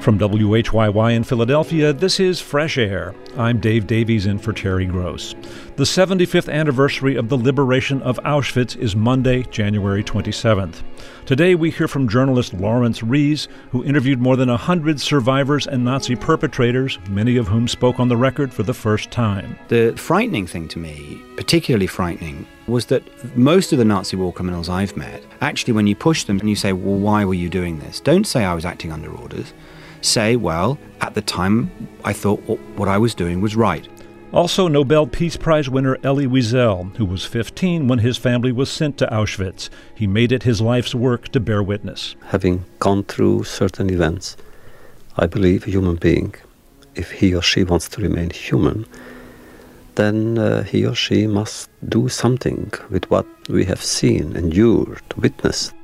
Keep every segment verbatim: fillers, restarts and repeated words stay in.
From W H Y Y in Philadelphia, this is Fresh Air. I'm Dave Davies in for Terry Gross. The seventy-fifth anniversary of the liberation of Auschwitz is Monday, January twenty-seventh. Today we hear from journalist Lawrence Rees, who interviewed more than one hundred survivors and Nazi perpetrators, many of whom spoke on the record for the first time. The frightening thing to me, particularly frightening, was that most of the Nazi war criminals I've met, actually when you push them and you say, well, why were you doing this? Don't say I was acting under orders. Say, well, at the time, I thought what I was doing was right. Also, Nobel Peace Prize winner Elie Wiesel, who was fifteen when his family was sent to Auschwitz. He made it his life's work to bear witness. Having gone through certain events, I believe a human being, if he or she wants to remain human, then uh, he or she must do something with what we have seen, endured, witnessed.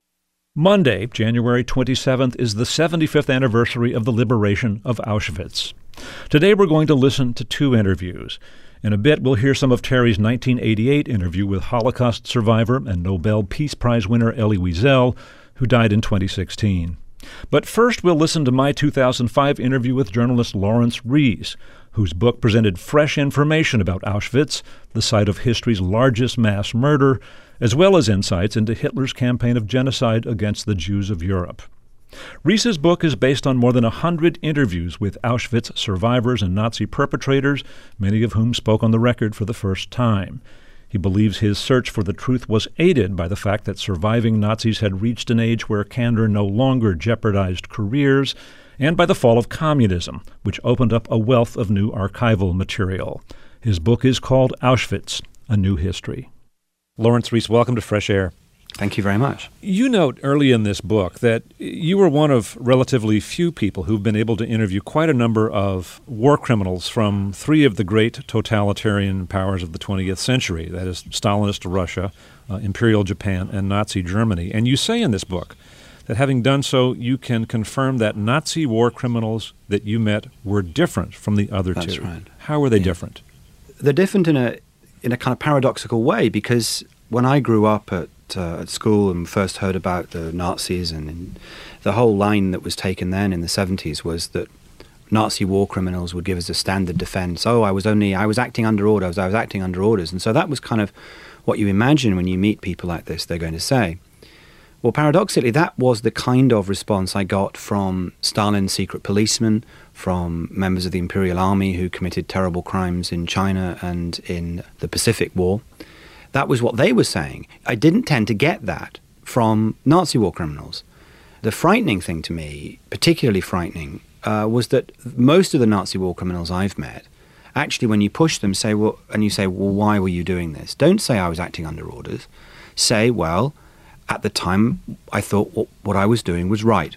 Monday, January twenty-seventh, is the seventy-fifth anniversary of the liberation of Auschwitz. Today we're going to listen to two interviews. In a bit, we'll hear some of Terry's nineteen eighty-eight interview with Holocaust survivor and Nobel Peace Prize winner Elie Wiesel, who died in twenty sixteen. But first, we'll listen to my two thousand five interview with journalist Lawrence Rees, whose book presented fresh information about Auschwitz, the site of history's largest mass murder, as well as insights into Hitler's campaign of genocide against the Jews of Europe. Rees's book is based on more than a hundred interviews with Auschwitz survivors and Nazi perpetrators, many of whom spoke on the record for the first time. He believes his search for the truth was aided by the fact that surviving Nazis had reached an age where candor no longer jeopardized careers, and by the fall of communism, which opened up a wealth of new archival material. His book is called Auschwitz, A New History. Lawrence Rees, welcome to Fresh Air. Thank you very much. You note early in this book that you were one of relatively few people who've been able to interview quite a number of war criminals from three of the great totalitarian powers of the twentieth century, that is Stalinist Russia, uh, Imperial Japan, and Nazi Germany. And you say in this book that having done so, you can confirm that Nazi war criminals that you met were different from the other That's two. Right. How were they yeah. different? They're different in a in a kind of paradoxical way, because when I grew up at uh, at school and first heard about the Nazis, and, and the whole line that was taken then in the seventies was that Nazi war criminals would give us a standard defense. Oh, I was only I was acting under orders. I was acting under orders, and so that was kind of what you imagine when you meet people like this. They're going to say. Well, paradoxically, that was the kind of response I got from Stalin's secret policemen, from members of the Imperial Army who committed terrible crimes in China and in the Pacific War. That was what they were saying. I didn't tend to get that from Nazi war criminals. The frightening thing to me, particularly frightening, uh, was that most of the Nazi war criminals I've met, actually when you push them, say, well, and you say, well, why were you doing this? Don't say I was acting under orders. Say, well, at the time, I thought what I was doing was right.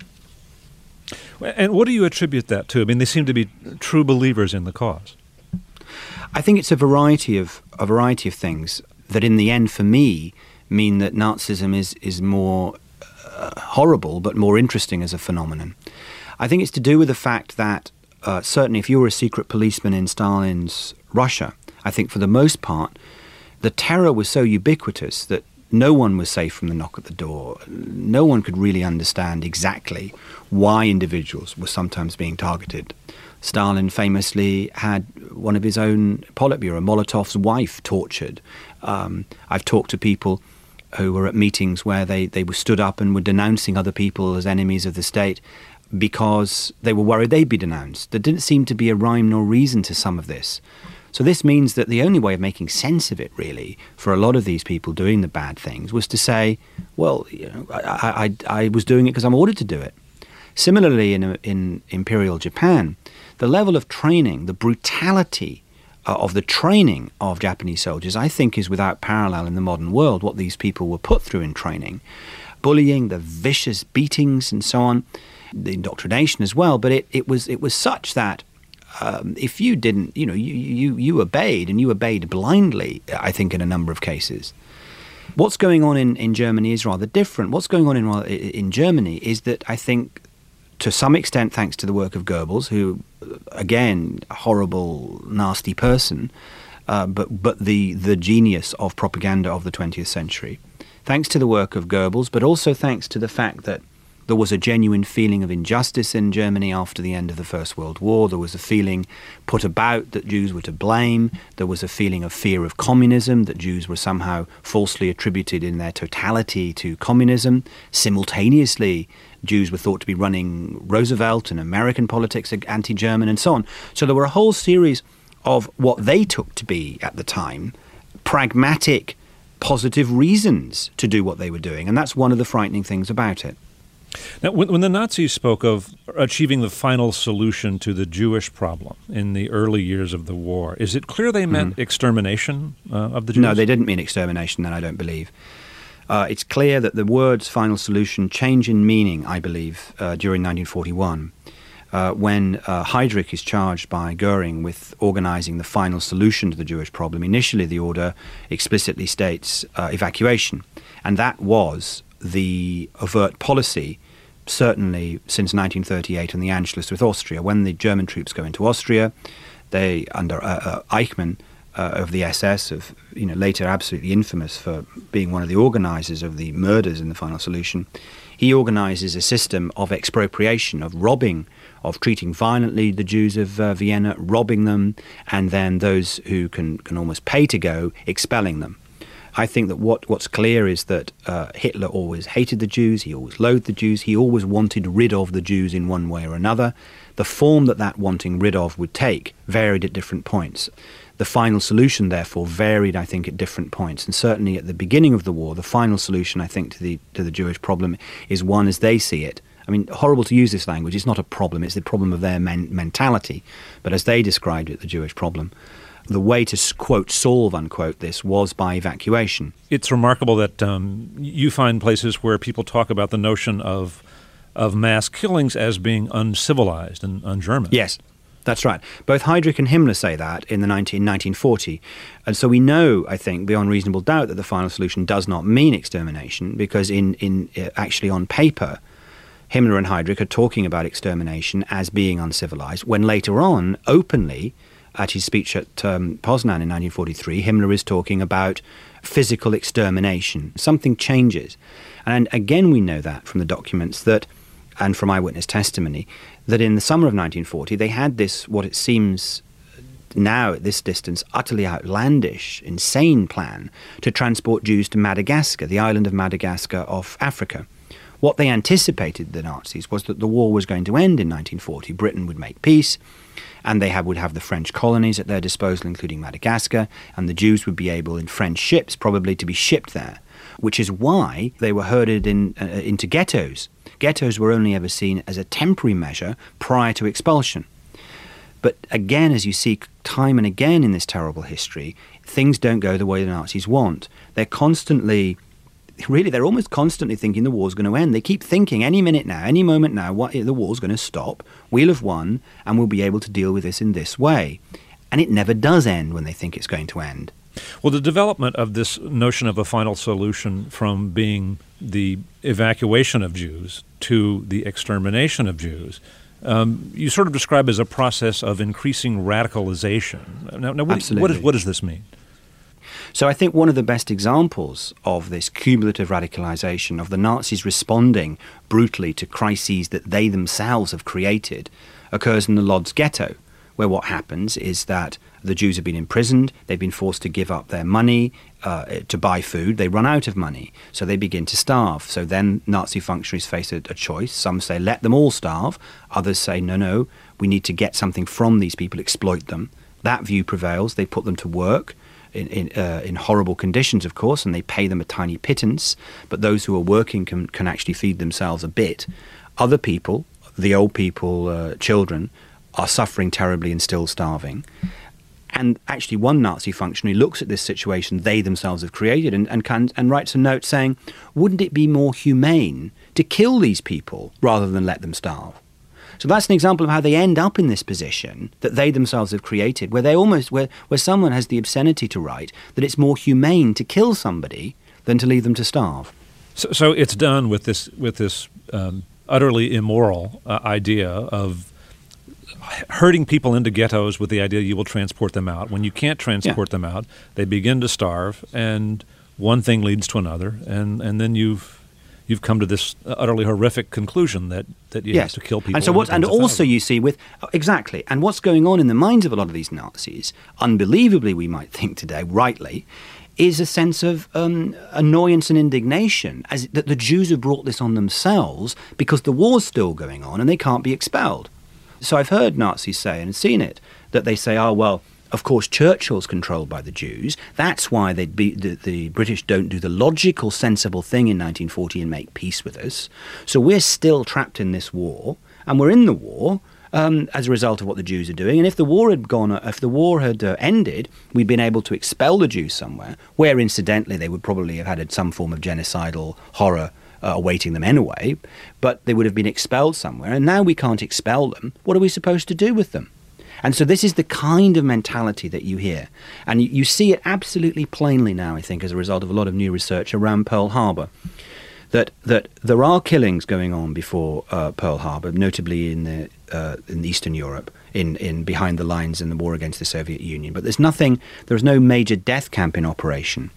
And what do you attribute that to? I mean, they seem to be true believers in the cause. I think it's a variety of a variety of things that, in the end, for me, mean that Nazism is is more uh, horrible, but more interesting as a phenomenon. I think it's to do with the fact that uh, certainly, if you were a secret policeman in Stalin's Russia, I think for the most part, the terror was so ubiquitous that no one was safe from the knock at the door. No one could really understand exactly why individuals were sometimes being targeted. Stalin famously had one of his own Politburo, Molotov's wife, tortured. Um, I've talked to people who were at meetings where they, they were stood up and were denouncing other people as enemies of the state because they were worried they'd be denounced. There didn't seem to be a rhyme nor reason to some of this. So this means that the only way of making sense of it, really, for a lot of these people doing the bad things was to say, well, you know, I, I, I was doing it because I'm ordered to do it. Similarly, in, in Imperial Japan, the level of training, the brutality uh, of the training of Japanese soldiers, I think is without parallel in the modern world, what these people were put through in training. Bullying, the vicious beatings and so on, the indoctrination as well, but it, it was it was such that Um, if you didn't, you know, you, you, you obeyed, and you obeyed blindly, I think, in a number of cases. What's going on in, in Germany is rather different. What's going on in, in Germany is that I think, to some extent, thanks to the work of Goebbels, who, again, a horrible, nasty person, uh, but, but the, the genius of propaganda of the twentieth century, thanks to the work of Goebbels, but also thanks to the fact that There was a genuine feeling of injustice in Germany after the end of the First World War. There was a feeling put about that Jews were to blame. There was a feeling of fear of communism, that Jews were somehow falsely attributed in their totality to communism. Simultaneously, Jews were thought to be running Roosevelt and American politics, anti-German and so on. So there were a whole series of what they took to be, at the time, pragmatic, positive reasons to do what they were doing. And that's one of the frightening things about it. Now, when, when the Nazis spoke of achieving the final solution to the Jewish problem in the early years of the war, is it clear they meant mm-hmm. extermination uh, of the Jews? No, they didn't mean extermination, then, I don't believe. Uh, it's clear that the words final solution change in meaning, I believe, uh, during nineteen forty-one, uh, when uh, Heydrich is charged by Goering with organizing the final solution to the Jewish problem. Initially, the order explicitly states uh, evacuation, and that was the overt policy, certainly since nineteen thirty-eight and the Anschluss with Austria. When the German troops go into Austria, they, under uh, uh, Eichmann uh, of the S S, of you know later absolutely infamous for being one of the organizers of the murders in the final solution, he organizes a system of expropriation, of robbing, of treating violently the Jews of uh, Vienna, robbing them, and then those who can, can almost pay to go, expelling them. I think that what, what's clear is that uh, Hitler always hated the Jews, he always loathed the Jews, he always wanted rid of the Jews in one way or another. The form that that wanting rid of would take varied at different points. The final solution, therefore, varied, I think, at different points. And certainly at the beginning of the war, the final solution, I think, to the to the Jewish problem is one as they see it. I mean, horrible to use this language, it's not a problem, it's the problem of their men- mentality. But as they described it, the Jewish problem, the way to, quote, solve, unquote, this was by evacuation. It's remarkable that um, you find places where people talk about the notion of of mass killings as being uncivilized and un-German. Yes, that's right. Both Heydrich and Himmler say that in the nineteen forty. And so we know, I think, beyond reasonable doubt that the final solution does not mean extermination, because in, in uh, actually on paper, Himmler and Heydrich are talking about extermination as being uncivilized, when later on, openly, at his speech at um, Poznan in nineteen forty-three, Himmler is talking about physical extermination. Something changes. And again, we know that from the documents that, and from eyewitness testimony, that in the summer of nineteen forty, they had this, what it seems now at this distance, utterly outlandish, insane plan to transport Jews to Madagascar, the island of Madagascar off Africa. What they anticipated, the Nazis, was that the war was going to end in nineteen forty. Britain would make peace, and they have, would have the French colonies at their disposal, including Madagascar, and the Jews would be able, in French ships, probably to be shipped there, which is why they were herded in, uh, into ghettos. Ghettos were only ever seen as a temporary measure prior to expulsion. But again, as you see time and again in this terrible history, things don't go the way the Nazis want. They're constantly... Really, they're almost constantly thinking the war's going to end. They keep thinking any minute now, any moment now, what, the war's going to stop, we'll have won, and we'll be able to deal with this in this way. And it never does end when they think it's going to end. Well, the development of this notion of a final solution from being the evacuation of Jews to the extermination of Jews, um, you sort of describe as a process of increasing radicalization. Now, now what, Absolutely. What, is, what does this mean? So I think one of the best examples of this cumulative radicalization, of the Nazis responding brutally to crises that they themselves have created, occurs in the Lodz ghetto, where what happens is that the Jews have been imprisoned, they've been forced to give up their money uh, to buy food, they run out of money, so they begin to starve. So then Nazi functionaries face a, a choice. Some say, let them all starve. Others say, no, no, we need to get something from these people, exploit them. That view prevails. They put them to work. In in, uh, in horrible conditions, of course, and they pay them a tiny pittance, but those who are working can, can actually feed themselves a bit. Other people, the old people, uh, children, are suffering terribly and still starving. And actually one Nazi functionary looks at this situation they themselves have created and, and, can, and writes a note saying, wouldn't it be more humane to kill these people rather than let them starve? So that's an example of how they end up in this position that they themselves have created, where they almost where, where someone has the obscenity to write that it's more humane to kill somebody than to leave them to starve. So, so it's done with this with this um, utterly immoral uh, idea of herding people into ghettos with the idea you will transport them out. When you can't transport yeah. them out, they begin to starve, and one thing leads to another, and, and then you've you've come to this utterly horrific conclusion that, that you yes. have to kill people. And so what? And also thousands. you see with exactly, and what's going on in the minds of a lot of these Nazis, unbelievably, we might think today, rightly, is a sense of um, annoyance and indignation as that the Jews have brought this on themselves because the war's still going on and they can't be expelled. So I've heard Nazis say, and seen it, that they say, oh, well, of course, Churchill's controlled by the Jews. That's why they'd be, the, the British don't do the logical, sensible thing in nineteen forty and make peace with us. So we're still trapped in this war, and we're in the war um, as a result of what the Jews are doing. And if the war had gone, if the war had uh, ended, we'd been able to expel the Jews somewhere, where incidentally they would probably have had some form of genocidal horror uh, awaiting them anyway, but they would have been expelled somewhere. And now we can't expel them. What are we supposed to do with them? And so this is the kind of mentality that you hear. And you, you see it absolutely plainly now, I think, as a result of a lot of new research around Pearl Harbor, that that there are killings going on before uh, Pearl Harbor, notably in the uh, in Eastern Europe, in, in behind the lines in the war against the Soviet Union. But there's nothing, there's no major death camp in operation.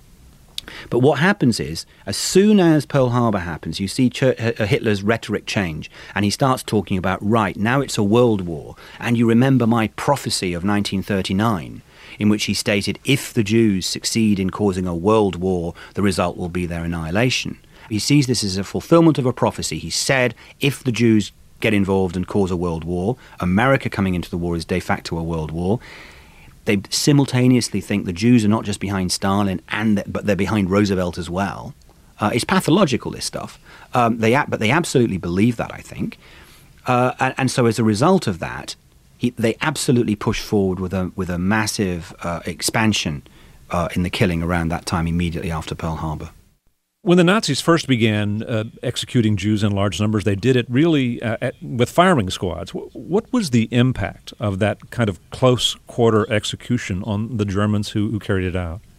But what happens is, as soon as Pearl Harbor happens, you see Ch- Hitler's rhetoric change, and he starts talking about, right, now it's a world war. And you remember my prophecy of nineteen thirty-nine, in which he stated, if the Jews succeed in causing a world war, the result will be their annihilation. He sees this as a fulfillment of a prophecy. He said, if the Jews get involved and cause a world war, America coming into the war is de facto a world war. They simultaneously think the Jews are not just behind Stalin, and but they're behind Roosevelt as well. Uh, it's pathological, this stuff. Um, they but they absolutely believe that, I think. Uh, and, and so as a result of that, he, they absolutely push forward with a with a massive uh, expansion uh, in the killing around that time, immediately after Pearl Harbor. When the Nazis first began uh, executing Jews in large numbers, they did it really uh, at, with firing squads. W- what was the impact of that kind of close-quarter execution on the Germans who, who carried it out?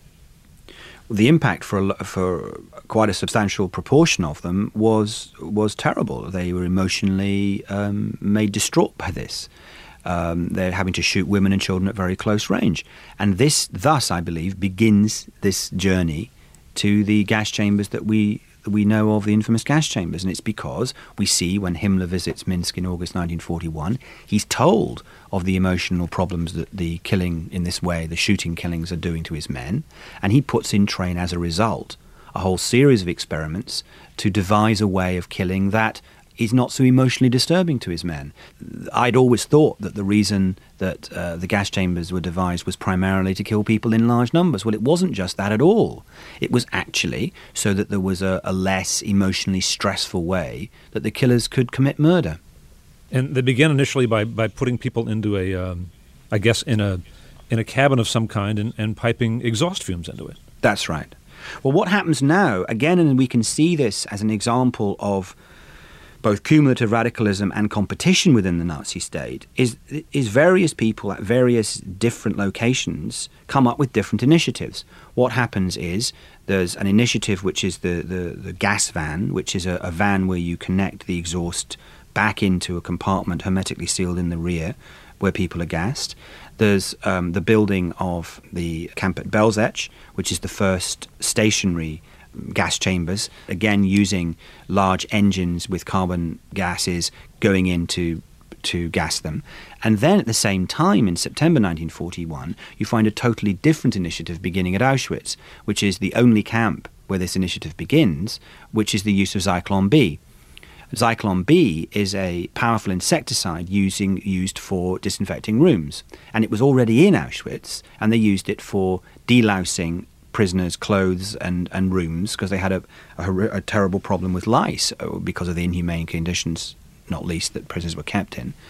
The impact for a, for quite a substantial proportion of them was was terrible. They were emotionally um, made distraught by this. Um, they're having to shoot women and children at very close range. And this, thus, I believe, begins this journey to the gas chambers that we that we know of, the infamous gas chambers. And it's because we see when Himmler visits Minsk in August nineteen forty-one, he's told of the emotional problems that the killing in this way, the shooting killings, are doing to his men. And he puts in train, as a result, a whole series of experiments to devise a way of killing that is not so emotionally disturbing to his men. I'd always thought that the reason that uh, the gas chambers were devised was primarily to kill people in large numbers. Well, it wasn't just that at all. It was actually so that there was a, a less emotionally stressful way that the killers could commit murder. And they began initially by, by putting people into a, um, I guess, in a in a cabin of some kind and, and piping exhaust fumes into it. That's right. Well, what happens now, again, and we can see this as an example of both cumulative radicalism and competition within the Nazi state, is is various people at various different locations come up with different initiatives. What happens is there's an initiative which is the, the, the gas van, which is a, a van where you connect the exhaust back into a compartment hermetically sealed in the rear where people are gassed. There's um, the building of the camp at Belzec, which is the first stationary gas chambers, again using large engines with carbon gases going in to, to gas them. And then at the same time, in September nineteen forty-one, you find a totally different initiative beginning at Auschwitz, which is the only camp where this initiative begins, which is the use of Zyklon B. Zyklon B is a powerful insecticide using, used for disinfecting rooms. And it was already in Auschwitz, and they used it for delousing prisoners' clothes and, and rooms because they had a, a, a terrible problem with lice because of the inhumane conditions, not least, that prisoners were kept in.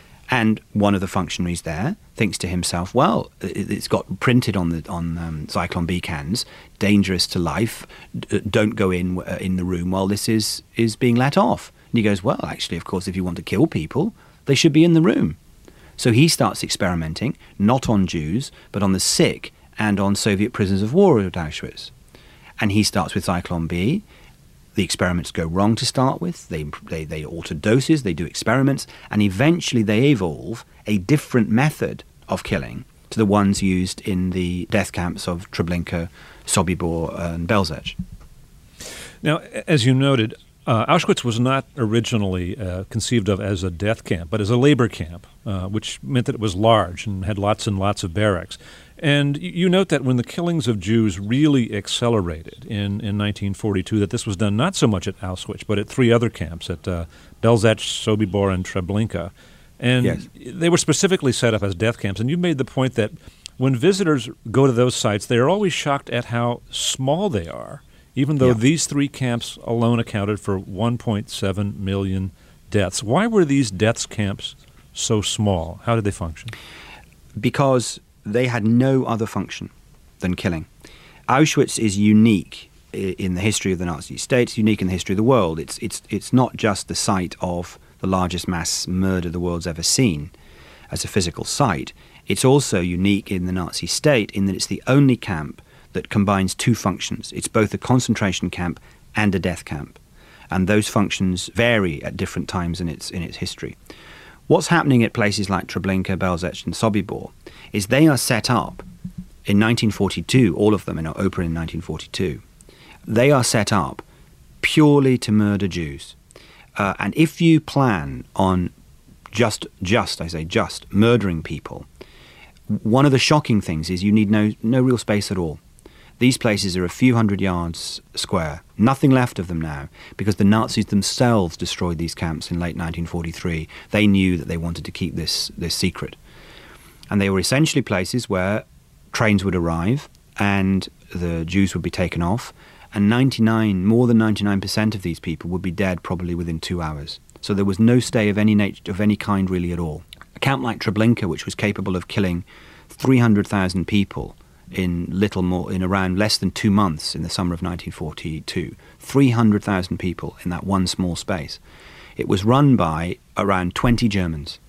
And one of the functionaries there thinks to himself, well, it's got printed on the on um, Zyklon B cans, dangerous to life, d- don't go in uh, in the room while this is, is being let off. And he goes, well, actually, of course, if you want to kill people, they should be in the room. So he starts experimenting, not on Jews, but on the sick and on Soviet prisoners of war at Auschwitz. And he starts with Zyklon B. The experiments go wrong to start with. They, they, they alter doses, they do experiments, and eventually they evolve a different method of killing to the ones used in the death camps of Treblinka, Sobibor, and Belzec. Now, as you noted, uh, Auschwitz was not originally uh, conceived of as a death camp, but as a labor camp, uh, which meant that it was large and had lots and lots of barracks. And you note that when the killings of Jews really accelerated in, in nineteen forty-two, that this was done not so much at Auschwitz, but at three other camps, at uh, Belzec, Sobibor, and Treblinka. And yes. They were specifically set up as death camps. And you made the point that when visitors go to those sites, they are always shocked at how small they are, even though yeah. these three camps alone accounted for one point seven million deaths. Why were these death camps so small? How did they function? Because they had no other function than killing. Auschwitz is unique in the history of the Nazi state. It's unique in the history of the world. It's, it's, it's not just the site of the largest mass murder the world's ever seen as a physical site. It's also unique in the Nazi state in that it's the only camp that combines two functions. It's both a concentration camp and a death camp. And those functions vary at different times in its, in its history. What's happening at places like Treblinka, Belzec, and Sobibor is they are set up in nineteen forty-two, all of them are open in nineteen forty-two. They are set up purely to murder Jews. Uh, and if you plan on just, just, I say just, murdering people, one of the shocking things is you need no, no real space at all. These places are a few hundred yards square, nothing left of them now, because the Nazis themselves destroyed these camps in late nineteen forty-three. They knew that they wanted to keep this, this secret. And they were essentially places where trains would arrive and the Jews would be taken off, and ninety-nine, more than ninety-nine percent of these people would be dead probably within two hours. So there was no stay of any nature, of any kind really at all. A camp like Treblinka, which was capable of killing three hundred thousand people in little more, in around less than two months in the summer of nineteen forty-two, three hundred thousand people in that one small space. It was run by around twenty Germans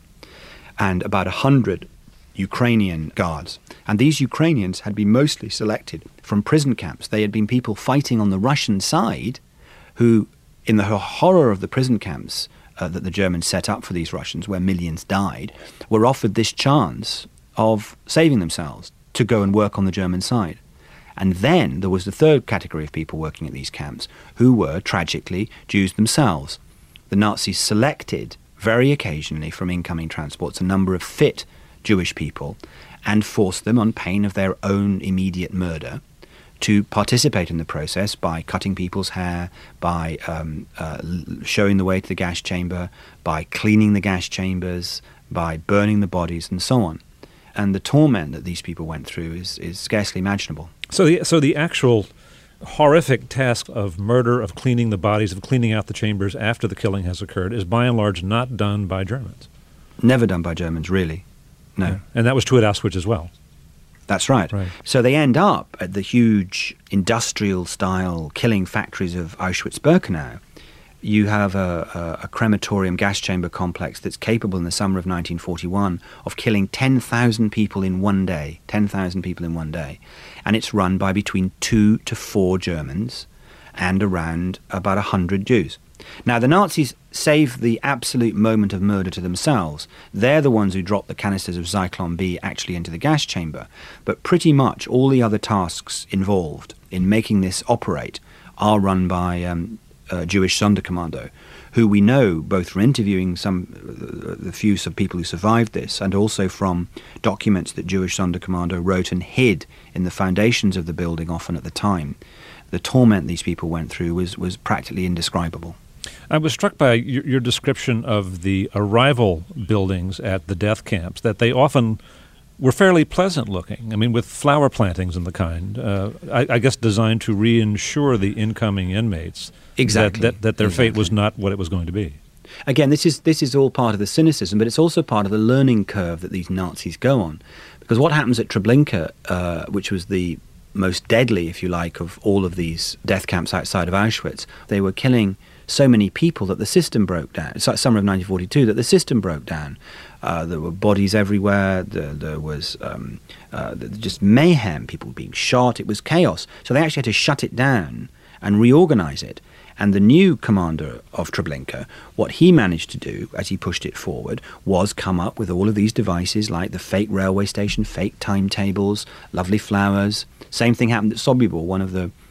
and about one hundred Ukrainian guards. And these Ukrainians had been mostly selected from prison camps. They had been people fighting on the Russian side who, in the horror of the prison camps uh, that the Germans set up for these Russians, where millions died, were offered this chance of saving themselves to go and work on the German side. And then there was the third category of people working at these camps, who were, tragically, Jews themselves. The Nazis selected, very occasionally from incoming transports, a number of fit Jewish people and forced them, on pain of their own immediate murder, to participate in the process by cutting people's hair, by um, uh, showing the way to the gas chamber, by cleaning the gas chambers, by burning the bodies, and so on. And the torment that these people went through is, is scarcely imaginable. So the, so the actual horrific task of murder, of cleaning the bodies, of cleaning out the chambers after the killing has occurred is by and large not done by Germans. Never done by Germans, really. No. Yeah. And that was true at Auschwitz as well. That's right. Right. So they end up at the huge industrial-style killing factories of Auschwitz-Birkenau. You have a, a, a crematorium gas chamber complex that's capable in the summer of nineteen forty-one of killing ten thousand people in one day, ten thousand people in one day. And it's run by between two to four Germans and around about one hundred Jews. Now, the Nazis save the absolute moment of murder to themselves. They're the ones who drop the canisters of Zyklon B actually into the gas chamber. But pretty much all the other tasks involved in making this operate are run by um, uh, Jewish Sonderkommando, who we know both from interviewing some uh, the few of people who survived this and also from documents that Jewish Sonderkommando wrote and hid in the foundations of the building often at the time. The torment these people went through was, was practically indescribable. I was struck by your, your description of the arrival buildings at the death camps, that they often were fairly pleasant looking. I mean, with flower plantings and the kind, uh, I, I guess designed to reassure the incoming inmates exactly. that, that, that their exactly. fate was not what it was going to be. Again, this is this is all part of the cynicism, but it's also part of the learning curve that these Nazis go on. Because what happens at Treblinka, uh, which was the most deadly, if you like, of all of these death camps outside of Auschwitz, they were killing so many people that the system broke down. It's like summer of nineteen forty-two, that the system broke down. Uh, there were bodies everywhere. There, there was um, uh, just mayhem, people being shot. It was chaos. So they actually had to shut it down and reorganize it. And the new commander of Treblinka, what he managed to do as he pushed it forward was come up with all of these devices like the fake railway station, fake timetables, lovely flowers. Same thing happened at Sobibor. One of the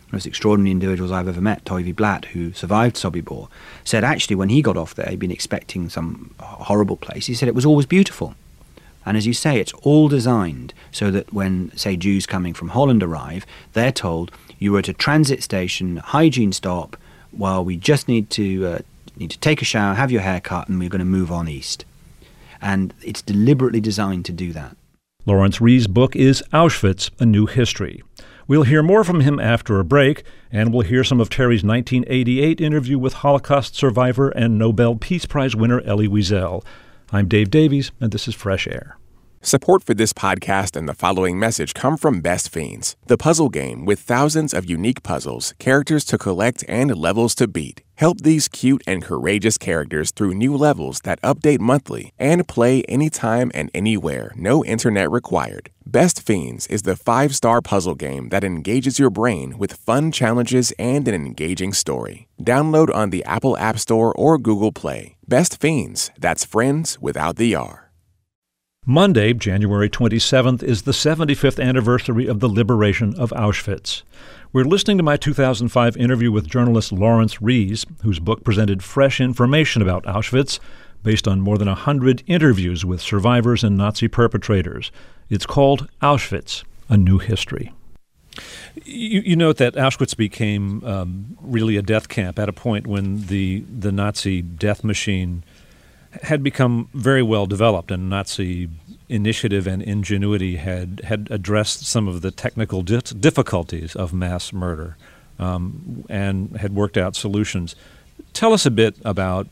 most extraordinary individuals I've ever met, Toivi Blatt, who survived Sobibor, said actually when he got off there, he'd been expecting some horrible place. He said it was always beautiful. And as you say, it's all designed so that when, say, Jews coming from Holland arrive, they're told, you were at a transit station, hygiene stop, well, we just need to uh, need to take a shower, have your hair cut, and we're going to move on east. And it's deliberately designed to do that. Lawrence Rees' book is Auschwitz, A New History. We'll hear more from him after a break, and we'll hear some of Terry's nineteen eighty-eight interview with Holocaust survivor and Nobel Peace Prize winner Elie Wiesel. I'm Dave Davies, and this is Fresh Air. Support for this podcast and the following message come from Best Fiends, the puzzle game with thousands of unique puzzles, characters to collect, and levels to beat. Help these cute and courageous characters through new levels that update monthly and play anytime and anywhere, no internet required. Best Fiends is the five-star puzzle game that engages your brain with fun challenges and an engaging story. Download on the Apple App Store or Google Play. Best Fiends, that's friends without the R. Monday, January twenty-seventh, is the seventy-fifth anniversary of the liberation of Auschwitz. We're listening to my two thousand five interview with journalist Lawrence Rees, whose book presented fresh information about Auschwitz based on more than one hundred interviews with survivors and Nazi perpetrators. It's called Auschwitz, A New History. You, you note that Auschwitz became um, really a death camp at a point when the, the Nazi death machine had become very well developed, and Nazi initiative and ingenuity had, had addressed some of the technical di- difficulties of mass murder um, and had worked out solutions. Tell us a bit about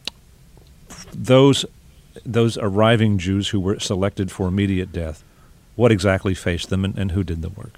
those those arriving Jews who were selected for immediate death. What exactly faced them, and, and who did the work?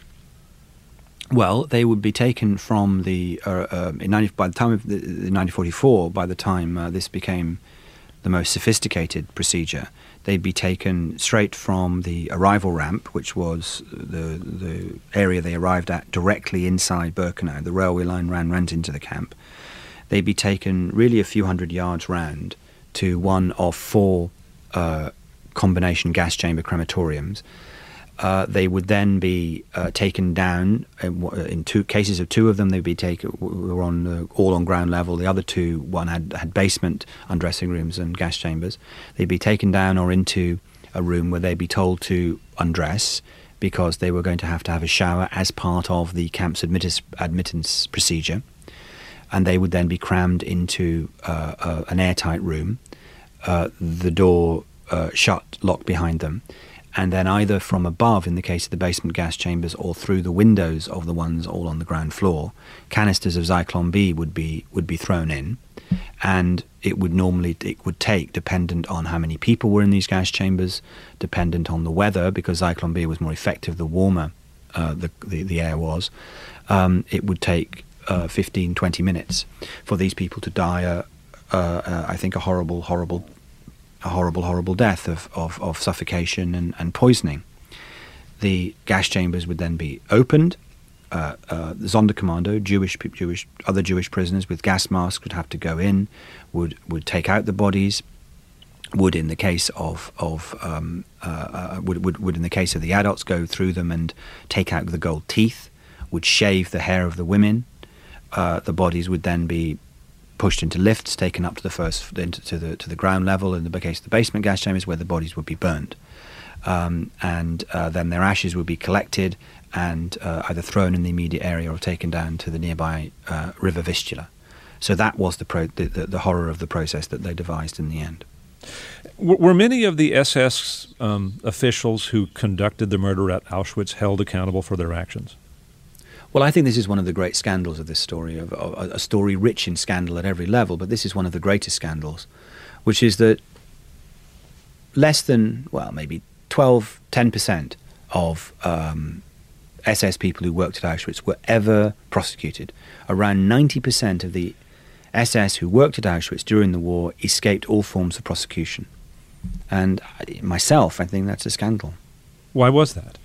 Well, they would be taken from the uh, uh, in ninety, by the time of the, the nineteen forty-four. By the time uh, this became the most sophisticated procedure, they'd be taken straight from the arrival ramp, which was the the area they arrived at directly inside Birkenau. The railway line ran right into the camp. They'd be taken really a few hundred yards round to one of four uh, combination gas chamber crematoriums. Uh, they would then be uh, taken down. In, in two cases of two of them, they'd be taken. Were on uh, all on ground level. The other two, one had had basement undressing rooms and gas chambers. They'd be taken down or into a room where they'd be told to undress because they were going to have to have a shower as part of the camp's admittance, admittance procedure, and they would then be crammed into uh, uh, an airtight room, uh, the door uh, shut, locked behind them. And then either from above, in the case of the basement gas chambers, or through the windows of the ones all on the ground floor, canisters of Zyklon B would be would be thrown in, and it would normally it would take, dependent on how many people were in these gas chambers, dependent on the weather, because Zyklon B was more effective the warmer uh, the, the the air was. Um, it would take uh, fifteen, twenty minutes for these people to die. A, uh, uh, I think a horrible, horrible. a horrible, horrible death of, of, of suffocation and, and poisoning. The gas chambers would then be opened. Uh, uh, the Sonderkommando, Jewish, Jewish, other Jewish prisoners with gas masks would have to go in, would would take out the bodies, would in the case of of um, uh, uh, would, would would in the case of the adults go through them and take out the gold teeth, would shave the hair of the women. Uh, the bodies would then be pushed into lifts, taken up to the first into to the to the ground level. In the case of the basement gas chambers, where the bodies would be burned, um, and uh, then their ashes would be collected and uh, either thrown in the immediate area or taken down to the nearby uh, River Vistula. So that was the, pro- the, the the horror of the process that they devised in the end. Were many of the S S um, officials who conducted the murder at Auschwitz held accountable for their actions? Well, I think this is one of the great scandals of this story, of, of a story rich in scandal at every level, but this is one of the greatest scandals, which is that less than, well, maybe twelve, ten percent of um, S S people who worked at Auschwitz were ever prosecuted. Around ninety percent of the S S who worked at Auschwitz during the war escaped all forms of prosecution. And myself, I think that's a scandal. Why was that?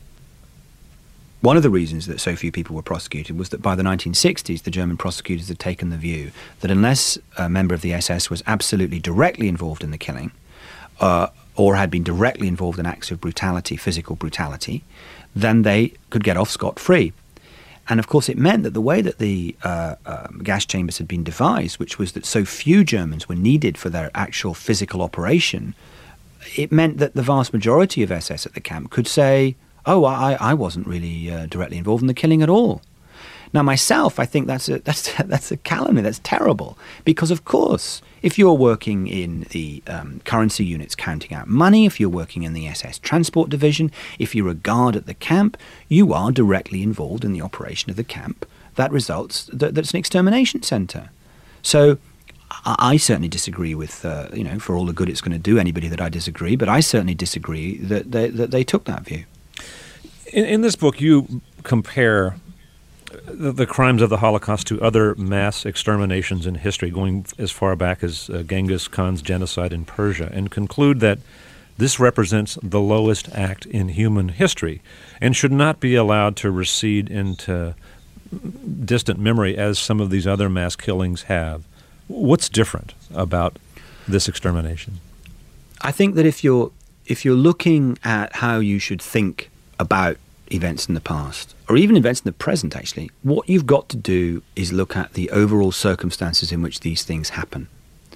One of the reasons that so few people were prosecuted was that by the nineteen sixties, the German prosecutors had taken the view that unless a member of the S S was absolutely directly involved in the killing, uh, or had been directly involved in acts of brutality, physical brutality, then they could get off scot-free. And of course, it meant that the way that the uh, uh, gas chambers had been devised, which was that so few Germans were needed for their actual physical operation, it meant that the vast majority of S S at the camp could say, oh, I, I wasn't really uh, directly involved in the killing at all. Now, myself, I think that's a, that's, that's a calumny, that's terrible. Because, of course, if you're working in the um, currency units counting out money, if you're working in the S S Transport Division, if you're a guard at the camp, you are directly involved in the operation of the camp. That results, that, that's an extermination centre. So I, I certainly disagree with, uh, you know, for all the good it's going to do anybody that I disagree, but I certainly disagree that they, that they took that view. In, in this book, you compare the, the crimes of the Holocaust to other mass exterminations in history, going as far back as uh, Genghis Khan's genocide in Persia, and conclude that this represents the lowest act in human history and should not be allowed to recede into distant memory as some of these other mass killings have. What's different about this extermination? I think that if you're if you're looking at how you should think about events in the past, or even events in the present, actually, what you've got to do is look at the overall circumstances in which these things happen.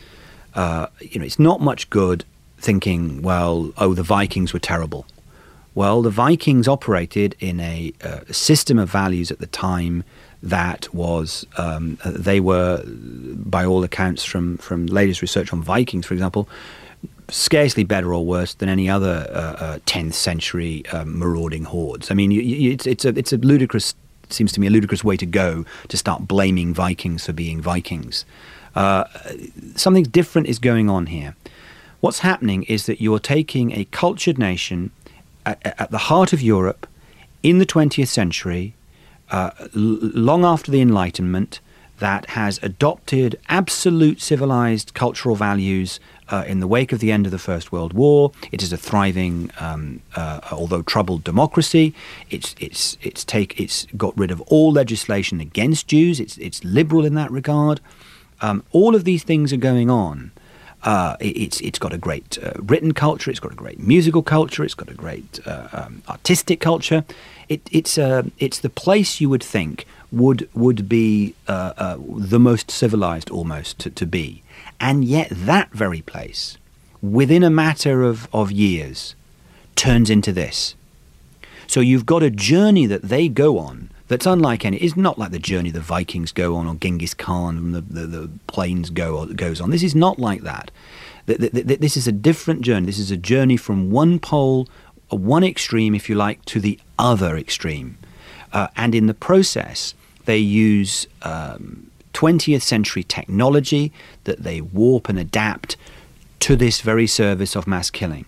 Uh, you know, it's not much good thinking, well, oh, the Vikings were terrible. Well, the Vikings operated in a, uh, a system of values at the time that was, um, they were, by all accounts from, from latest research on Vikings, for example, scarcely better or worse than any other uh, uh, tenth century um, marauding hordes. I mean, you, you, it's, it's a it's a ludicrous, seems to me, a ludicrous way to go to start blaming Vikings for being Vikings. Uh, something different is going on here. What's happening is that you're taking a cultured nation at, at the heart of Europe in the twentieth century, uh, l- long after the Enlightenment, that has adopted absolute civilized cultural values uh, in the wake of the end of the First World War. It is a thriving, um, uh, although troubled, democracy. It's it's it's take it's got rid of all legislation against Jews. It's it's liberal in that regard. Um, all of these things are going on. Uh, it, it's it's got a great uh, written culture. It's got a great musical culture. It's got a great uh, um, artistic culture. It, it's uh, it's the place you would think would would be uh, uh, the most civilized almost to, to be. And yet that very place, within a matter of, of years, turns into this. So you've got a journey that they go on that's unlike any. It's not like the journey the Vikings go on or Genghis Khan and the, the, the plains go goes on. This is not like that. This is a different journey. This is a journey from one pole, one extreme, if you like, to the other extreme. Uh, and in the process, they use um, twentieth century technology that they warp and adapt to this very service of mass killing.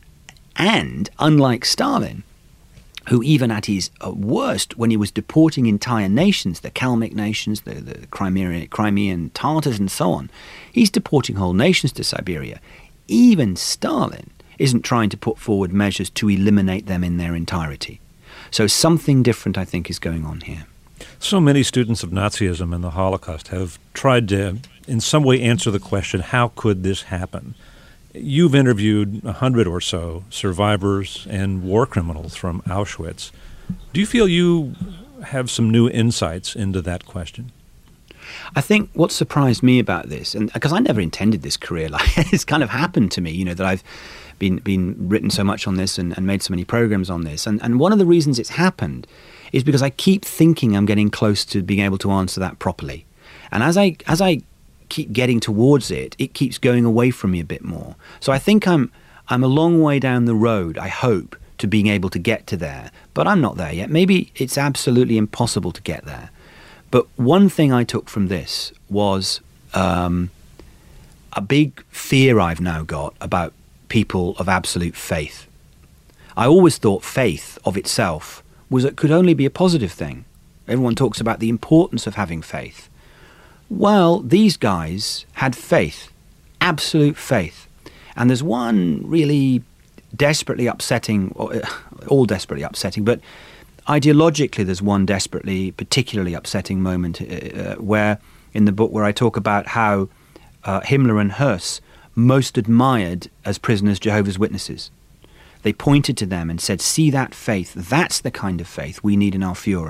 And unlike Stalin, who even at his uh, worst, when he was deporting entire nations, the Kalmyk nations, the, the Crimean, Crimean Tatars and so on, he's deporting whole nations to Siberia. Even Stalin isn't trying to put forward measures to eliminate them in their entirety. So something different, I think, is going on here. So many students of Nazism and the Holocaust have tried to, in some way, answer the question, how could this happen? You've interviewed a hundred or so survivors and war criminals from Auschwitz. Do you feel you have some new insights into that question? I think what surprised me about this, and because I never intended this career, like it's kind of happened to me, you know, that I've been been written so much on this and, and made so many programs on this. And, and one of the reasons it's happened is because I keep thinking I'm getting close to being able to answer that properly. And as I as I keep getting towards it, it keeps going away from me a bit more. So I think I'm I'm a long way down the road, I hope, to being able to get to there. But I'm not there yet. Maybe it's absolutely impossible to get there. But one thing I took from this was um, a big fear I've now got about people of absolute faith. I always thought faith of itself was it could only be a positive thing. Everyone talks about the importance of having faith. Well, these guys had faith, absolute faith. And there's one really desperately upsetting, all desperately upsetting, but ideologically there's one desperately, particularly upsetting moment uh, where, in the book, where I talk about how uh, Himmler and Höss most admired as prisoners Jehovah's Witnesses. They pointed to them and said, see that faith, that's the kind of faith we need in our Führer.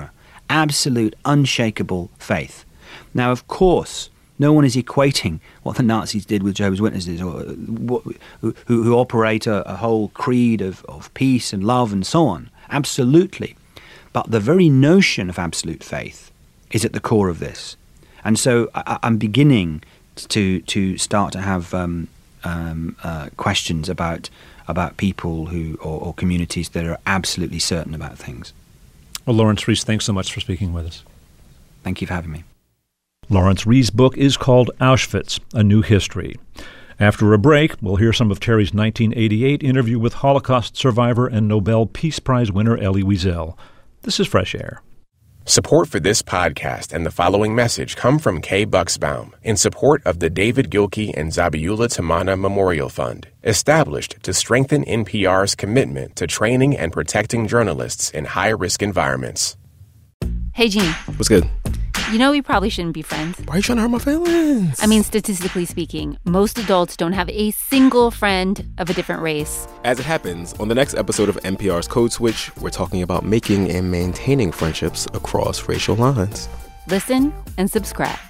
absolute, unshakable faith. Now, of course, no one is equating what the Nazis did with Jehovah's Witnesses, or who, who operate a, a whole creed of, of peace and love and so on. Absolutely. But the very notion of absolute faith is at the core of this. And so I, I'm beginning to to start to have um, um, uh, questions about about people who or, or communities that are absolutely certain about things. Well, Lawrence Rees, thanks so much for speaking with us. Thank you for having me. Lawrence Rees' book is called Auschwitz, A New History. After a break, we'll hear some of Terry's nineteen eighty-eight interview with Holocaust survivor and Nobel Peace Prize winner Elie Wiesel. This is Fresh Air. Support for this podcast and the following message come from Kay Bucksbaum in support of the David Gilkey and Zabiula Tamana Memorial Fund, established to strengthen N P R's commitment to training and protecting journalists in high-risk environments. Hey, Gene. What's good? You know we probably shouldn't be friends. Why are you trying to hurt my feelings? I mean, statistically speaking, most adults don't have a single friend of a different race. As it happens, on the next episode of N P R's Code Switch, we're talking about making and maintaining friendships across racial lines. Listen and subscribe.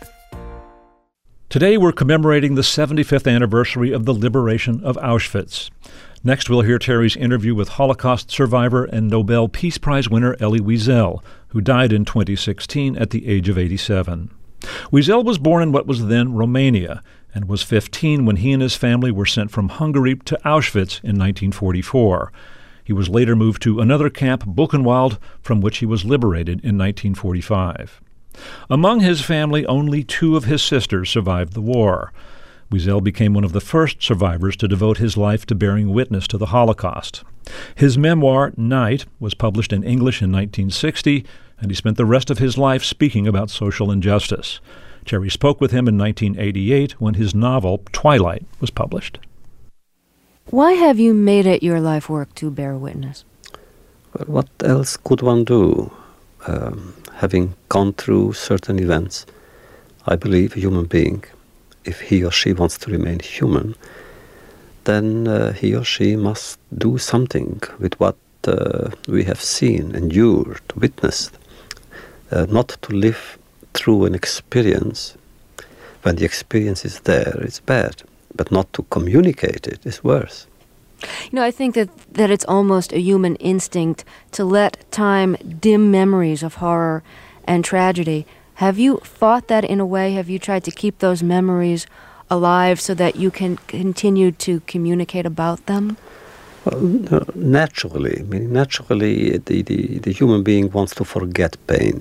Today we're commemorating the seventy-fifth anniversary of the liberation of Auschwitz. Next, we'll hear Terry's interview with Holocaust survivor and Nobel Peace Prize winner Elie Wiesel, who died in twenty sixteen at the age of eighty-seven. Wiesel was born in what was then Romania and was fifteen when he and his family were sent from Hungary to Auschwitz in nineteen forty-four. He was later moved to another camp, Buchenwald, from which he was liberated in nineteen forty-five. Among his family, only two of his sisters survived the war. Wiesel became one of the first survivors to devote his life to bearing witness to the Holocaust. His memoir, Night, was published in English in nineteen sixty, and he spent the rest of his life speaking about social injustice. Terry spoke with him in nineteen eighty-eight when his novel, Twilight, was published. Why have you made it your life work to bear witness? Well, what else could one do? Um, having gone through certain events, I believe a human being, if he or she wants to remain human, then uh, he or she must do something with what uh, we have seen, endured, witnessed. Uh, not to live through an experience. When the experience is there, it's bad. But not to communicate it is worse. You know, I think that, that it's almost a human instinct to let time dim memories of horror and tragedy. Have you fought that in a way? Have you tried to keep those memories alive so that you can continue to communicate about them? Well, no, naturally. I mean, naturally, the, the, the human being wants to forget pain.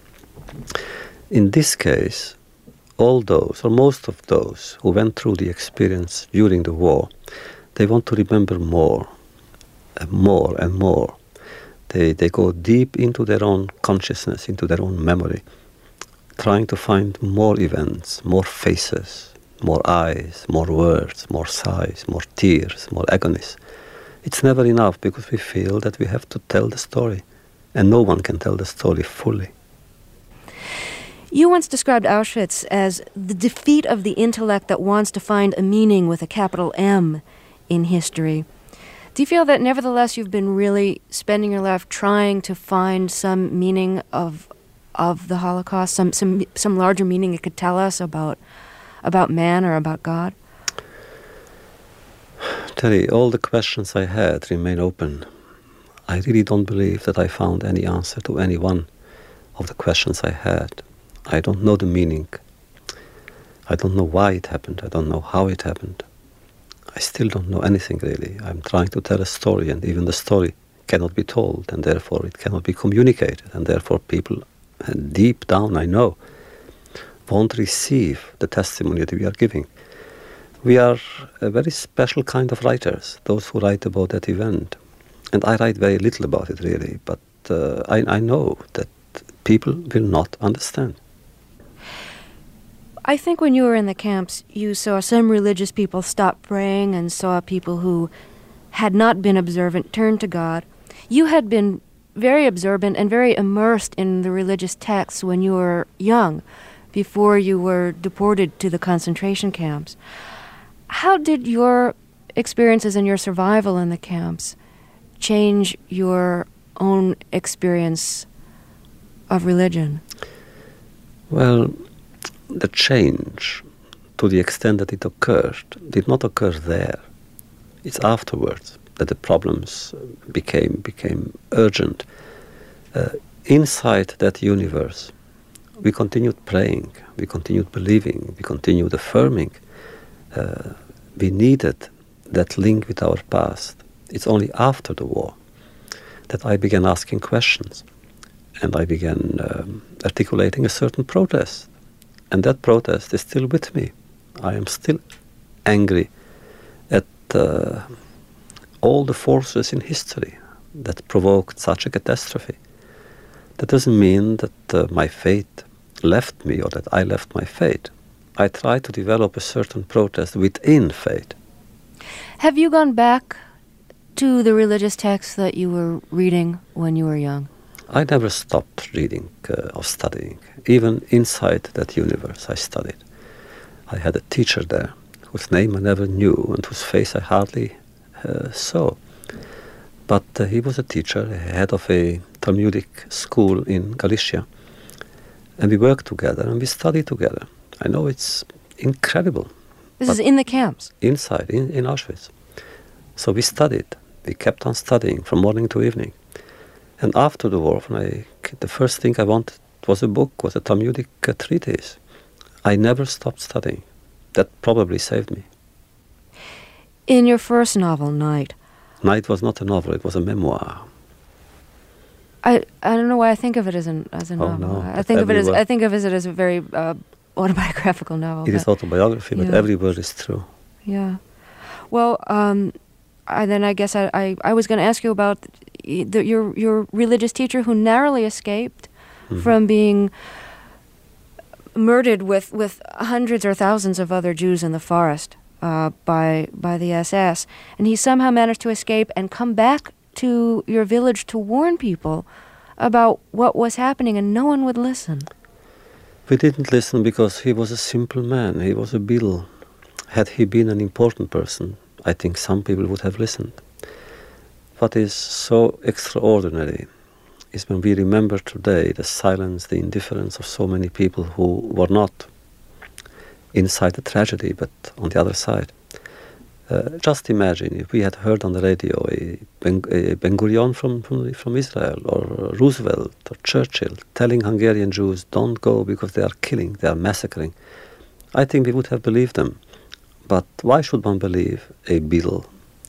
In this case, all those, or most of those, who went through the experience during the war, they want to remember more, and more and more. They, they go deep into their own consciousness, into their own memory, trying to find more events, more faces, more eyes, more words, more sighs, more tears, more agonies. It's never enough because we feel that we have to tell the story, and no one can tell the story fully. You once described Auschwitz as the defeat of the intellect that wants to find a meaning with a capital M in history. Do you feel that nevertheless you've been really spending your life trying to find some meaning of of the Holocaust, some some some larger meaning it could tell us about about man or about God? Terry, all the questions I had remain open. I really don't believe that I found any answer to any one of the questions I had. I don't know the meaning. I don't know why it happened. I don't know how it happened. I still don't know anything really. I'm trying to tell a story, and even the story cannot be told, and therefore it cannot be communicated, and therefore people deep down, I know, won't receive the testimony that we are giving. We are a very special kind of writers, those who write about that event. And I write very little about it really, but uh, I, I know that people will not understand. I think when you were in the camps, you saw some religious people stop praying and saw people who had not been observant turn to God. You had been very observant and very immersed in the religious texts when you were young, before you were deported to the concentration camps. How did your experiences and your survival in the camps change your own experience of religion? Well, the change, to the extent that it occurred, did not occur there. It's afterwards that the problems became became urgent. Uh, inside that universe, we continued praying, we continued believing, we continued affirming. Uh, we needed that link with our past. It's only after the war that I began asking questions, and I began um, articulating a certain protest. And that protest is still with me. I am still angry at uh, all the forces in history that provoked such a catastrophe. That doesn't mean that uh, my fate left me or that I left my fate. I try to develop a certain protest within fate. Have you gone back to the religious texts that you were reading when you were young? I never stopped reading uh, or studying. Even inside that universe, I studied. I had a teacher there whose name I never knew and whose face I hardly uh, saw. But uh, he was a teacher, head of a Talmudic school in Galicia. And we worked together and we studied together. I know it's incredible. This is in the camps? Inside, in, in Auschwitz. So we studied. We kept on studying from morning to evening. And after the war, when I, the first thing I wanted was a book, was a Talmudic uh, treatise. I never stopped studying. That probably saved me. In your first novel, Night. Night was not a novel, it was a memoir. I I don't know why I think of it as an as a Oh, novel. no, I but think of it as everywhere- I think of it as a very uh, autobiographical novel. It is but- autobiography, but yeah. every word is true. Yeah. Well, um, I, then I guess I, I, I was going to ask you about the, the, your your religious teacher who narrowly escaped Mhm. from being murdered with, with hundreds or thousands of other Jews in the forest uh, by by the S S, and he somehow managed to escape and come back to your village to warn people about what was happening, and no one would listen. We didn't listen because he was a simple man. He was a beadle. Had he been an important person, I think some people would have listened. What is so extraordinary is when we remember today the silence, the indifference of so many people who were not inside the tragedy, but on the other side. Uh, just imagine if we had heard on the radio a Ben, a Ben Gurion from, from, from Israel, or Roosevelt, or Churchill, telling Hungarian Jews, don't go because they are killing, they are massacring. I think we would have believed them. But why should one believe a beadle,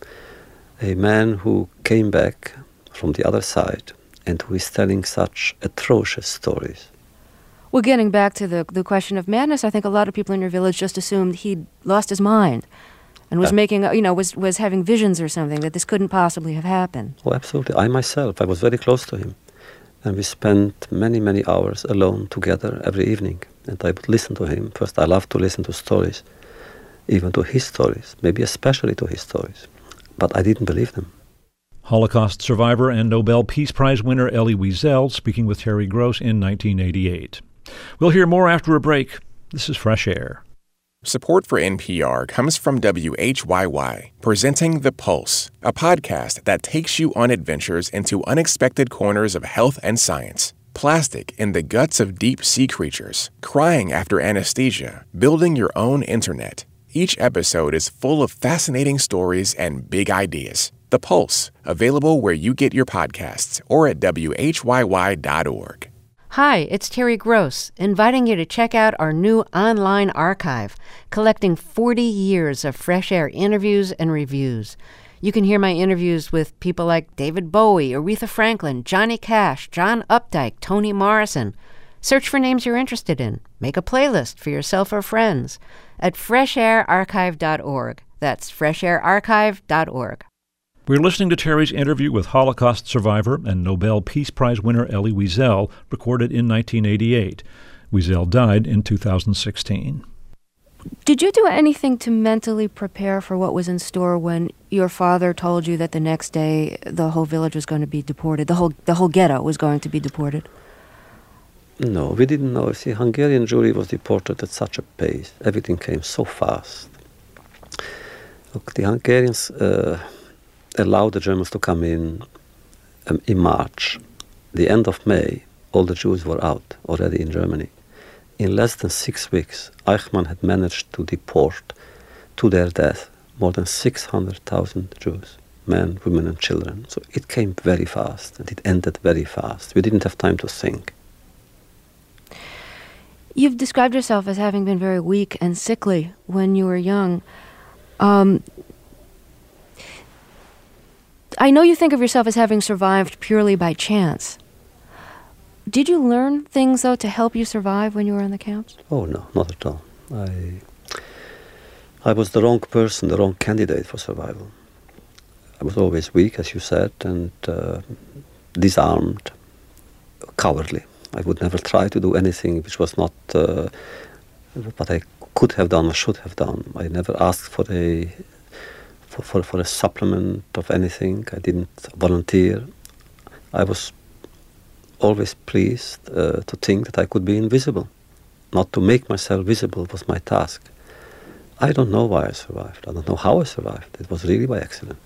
a man who came back from the other side and who is telling such atrocious stories? Well, getting back to the the question of madness, I think a lot of people in your village just assumed he'd lost his mind and was Uh, making, you know, was, was having visions or something, that this couldn't possibly have happened. Oh, absolutely. I myself, I was very close to him. And we spent many, many hours alone together every evening. And I would listen to him. First, I loved to listen to stories, even to his stories, maybe especially to his stories. But I didn't believe them. Holocaust survivor and Nobel Peace Prize winner Elie Wiesel speaking with Terry Gross in nineteen eighty-eight. We'll hear more after a break. This is Fresh Air. Support for N P R comes from W H Y Y, presenting The Pulse, a podcast that takes you on adventures into unexpected corners of health and science. Plastic in the guts of deep-sea creatures, crying after anesthesia, building your own internet. Each episode is full of fascinating stories and big ideas. The Pulse, available where you get your podcasts or at W H Y Y dot org. Hi, it's Terry Gross, inviting you to check out our new online archive, collecting forty years of Fresh Air interviews and reviews. You can hear my interviews with people like David Bowie, Aretha Franklin, Johnny Cash, John Updike, Toni Morrison. Search for names you're interested in. Make a playlist for yourself or friends at fresh air archive dot org. That's fresh air archive dot org. We're listening to Terry's interview with Holocaust survivor and Nobel Peace Prize winner Elie Wiesel, recorded in nineteen eighty-eight. Wiesel died in two thousand sixteen. Did you do anything to mentally prepare for what was in store when your father told you that the next day the whole village was going to be deported, the whole the whole ghetto was going to be deported? No, we didn't know. See, Hungarian Jewry was deported at such a pace. Everything came so fast. Look, the Hungarians uh, allowed the Germans to come in um, in March. The end of May, all the Jews were out already in Germany. In less than six weeks, Eichmann had managed to deport to their death more than six hundred thousand Jews, men, women, and children. So it came very fast, and it ended very fast. We didn't have time to think. You've described yourself as having been very weak and sickly when you were young. Um, I know you think of yourself as having survived purely by chance. Did you learn things, though, to help you survive when you were in the camps? Oh, no, not at all. I, I was the wrong person, the wrong candidate for survival. I was always weak, as you said, and uh, disarmed, cowardly. I would never try to do anything which was not uh, what I could have done or should have done. I never asked for a for, for, for a supplement of anything. I didn't volunteer. I was always pleased uh, to think that I could be invisible. Not to make myself visible was my task. I don't know why I survived. I don't know how I survived. It was really by accident.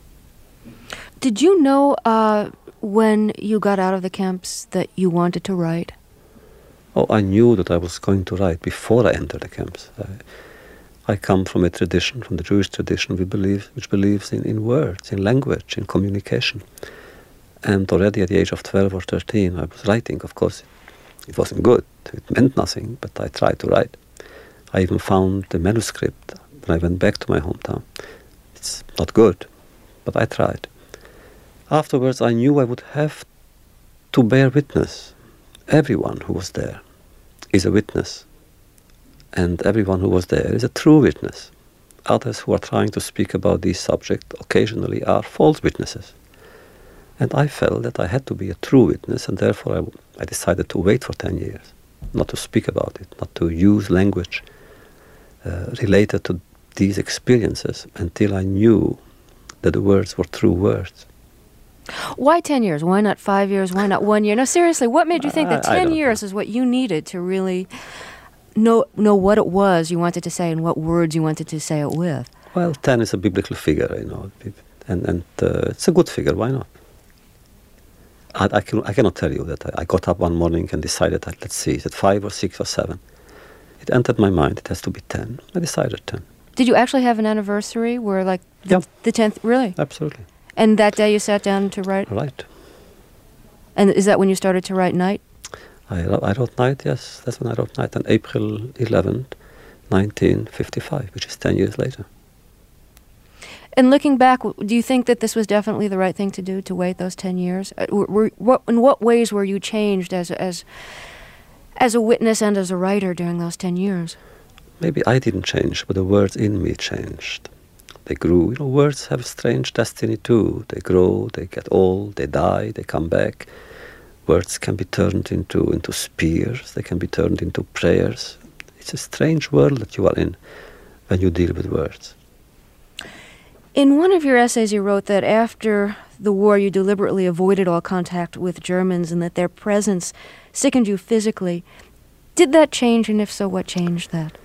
Did you know uh, when you got out of the camps that you wanted to write? Oh, I knew that I was going to write before I entered the camps. I, I come from a tradition, from the Jewish tradition, we believe, which believes in, in words, in language, in communication. And already at the age of twelve or thirteen, I was writing. Of course, it wasn't good. It meant nothing, but I tried to write. I even found the manuscript when I went back to my hometown. It's not good, but I tried. Afterwards, I knew I would have to bear witness. Everyone who was there is a witness. And everyone who was there is a true witness. Others who are trying to speak about these subjects occasionally are false witnesses. And I felt that I had to be a true witness, and therefore I, I decided to wait for ten years, not to speak about it, not to use language uh, related to these experiences until I knew that the words were true words. Why ten years? Why not five years? Why not one year? No, seriously, what made you think that I- I ten don't years is what you needed to really know know what it was you wanted to say and what words you wanted to say it with? Well, ten is a biblical figure, you know, and, and uh, it's a good figure, why not? I, I, can, I cannot tell you that I, I got up one morning and decided that, let's see, is it five or six or seven? It entered my mind, it has to be ten. I decided ten. Did you actually have an anniversary where, like, the, Yeah. the tenth? Really? Absolutely. And that day you sat down to write? Right. And is that when you started to write Night? I, wrote- I wrote Night, yes. That's when I wrote Night on April eleventh, nineteen fifty-five, which is ten years later. And looking back, w- do you think that this was definitely the right thing to do, to wait those ten years? Uh, were, were, what, in what ways were you changed as, as, as a witness and as a writer during those ten years? Maybe I didn't change, but the words in me changed. They grew. You know, words have a strange destiny too. They grow, they get old, they die, they come back. Words can be turned into, into spears, they can be turned into prayers. It's a strange world that you are in when you deal with words. In one of your essays, you wrote that after the war, you deliberately avoided all contact with Germans and that their presence sickened you physically. Did that change, and if so, what changed that?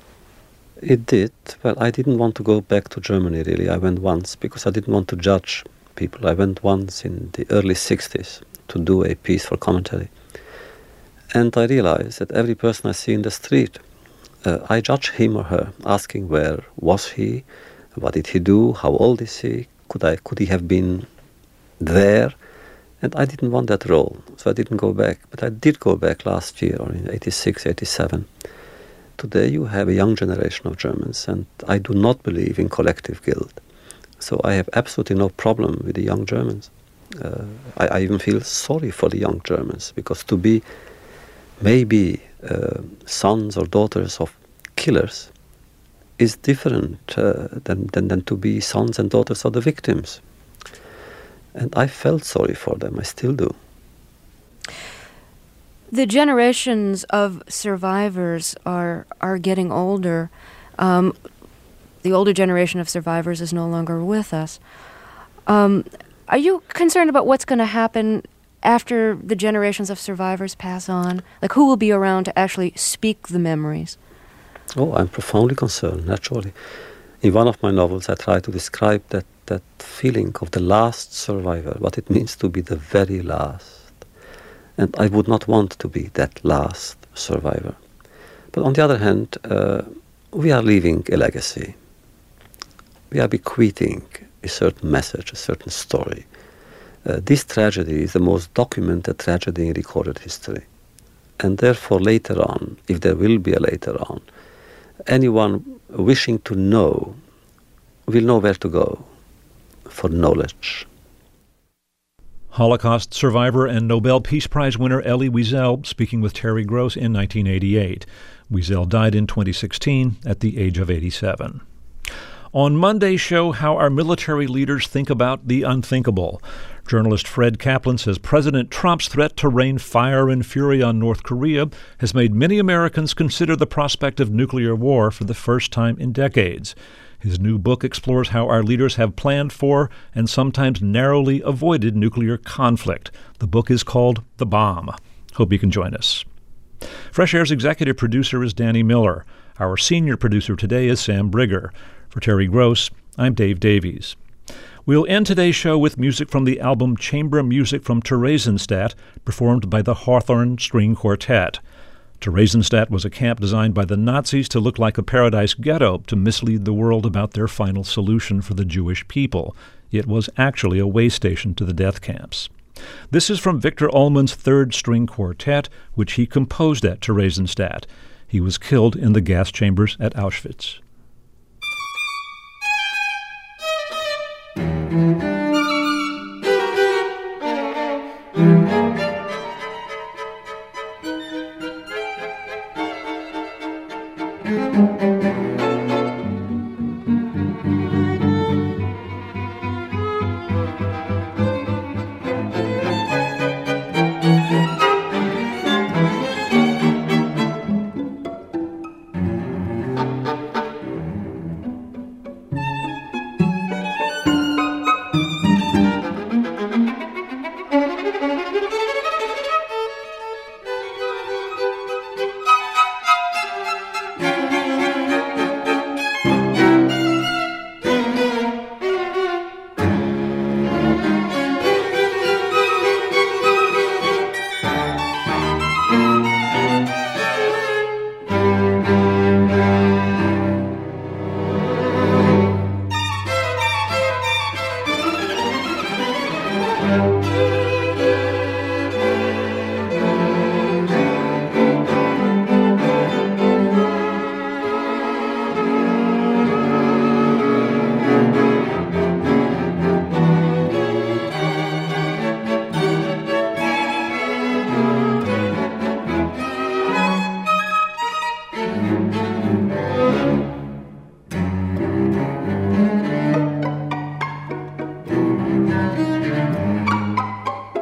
It did. Well, I didn't want to go back to Germany, really. I went once because I didn't want to judge people. I went once in the early sixties to do a piece for commentary. And I realized that every person I see in the street, uh, I judge him or her, asking where was he, what did he do, how old is he, could I, could he have been there? And I didn't want that role, so I didn't go back. But I did go back last year, or in eighty-six, eighty-seven. Today you have a young generation of Germans, and I do not believe in collective guilt. So I have absolutely no problem with the young Germans. Uh, I, I even feel sorry for the young Germans, because to be maybe uh, sons or daughters of killers is different uh, than, than, than to be sons and daughters of the victims. And I felt sorry for them, I still do. The generations of survivors are are getting older. Um, the older generation of survivors is no longer with us. Um, are you concerned about what's going to happen after the generations of survivors pass on? Like, who will be around to actually speak the memories? Oh, I'm profoundly concerned, naturally. In one of my novels, I try to describe that, that feeling of the last survivor, what it means to be the very last. And I would not want to be that last survivor. But on the other hand, uh, we are leaving a legacy. We are bequeathing a certain message, a certain story. Uh, this tragedy is the most documented tragedy in recorded history. And therefore, later on, if there will be a later on, anyone wishing to know will know where to go for knowledge. Holocaust survivor and Nobel Peace Prize winner Elie Wiesel speaking with Terry Gross in nineteen eighty-eight. Wiesel died in twenty sixteen at the age of eighty-seven. On Monday's show, how our military leaders think about the unthinkable. Journalist Fred Kaplan says President Trump's threat to rain fire and fury on North Korea has made many Americans consider the prospect of nuclear war for the first time in decades. His new book explores how our leaders have planned for and sometimes narrowly avoided nuclear conflict. The book is called The Bomb. Hope you can join us. Fresh Air's executive producer is Danny Miller. Our senior producer today is Sam Brigger. For Terry Gross, I'm Dave Davies. We'll end today's show with music from the album Chamber Music from Theresienstadt, performed by the Hawthorne String Quartet. Theresienstadt was a camp designed by the Nazis to look like a paradise ghetto to mislead the world about their final solution for the Jewish people. It was actually a way station to the death camps. This is from Victor Ullmann's Third String Quartet, which he composed at Theresienstadt. He was killed in the gas chambers at Auschwitz.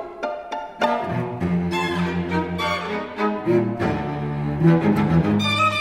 Thank you.